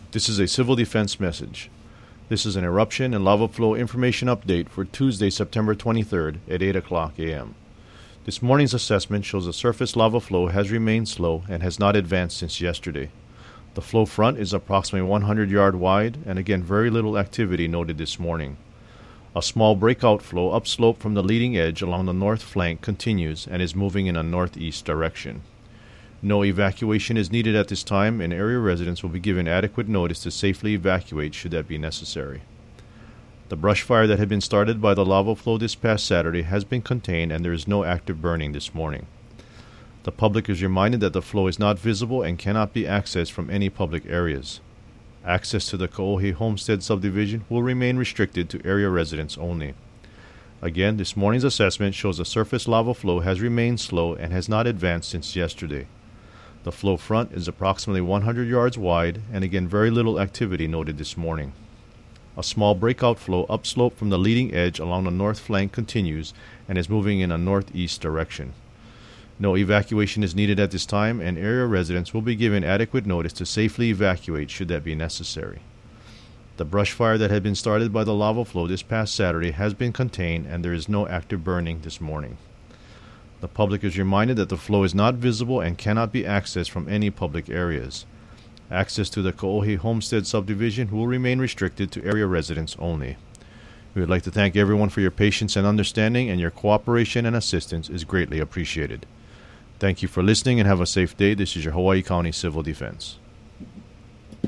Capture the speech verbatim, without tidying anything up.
This is a civil defense message. This is an eruption and lava flow information update for Tuesday, September twenty-third at eight o'clock a m This morning's assessment shows the surface lava flow has remained slow and has not advanced since yesterday. The flow front is approximately one hundred yard wide, and again very little activity noted this morning. A small breakout flow upslope from the leading edge along the north flank continues and is moving in a northeast direction. No evacuation is needed at this time, and area residents will be given adequate notice to safely evacuate should that be necessary. The brush fire that had been started by the lava flow this past Saturday has been contained, and there is no active burning this morning. The public is reminded that the flow is not visible and cannot be accessed from any public areas. Access to the Ka'ohe Homestead subdivision will remain restricted to area residents only. Again, this morning's assessment shows the surface lava flow has remained slow and has not advanced since yesterday. The flow front is approximately one hundred yards wide, and again very little activity noted this morning. A small breakout flow upslope from the leading edge along the north flank continues and is moving in a northeast direction. No evacuation is needed at this time, and area residents will be given adequate notice to safely evacuate should that be necessary. The brush fire that had been started by the lava flow this past Saturday has been contained, and there is no active burning this morning. The public is reminded that the flow is not visible and cannot be accessed from any public areas. Access to the Ka'ohe Homestead subdivision will remain restricted to area residents only. We would like to thank everyone for your patience and understanding, and your cooperation and assistance is greatly appreciated. Thank you for listening and have a safe day. This is your Hawaii County Civil Defense.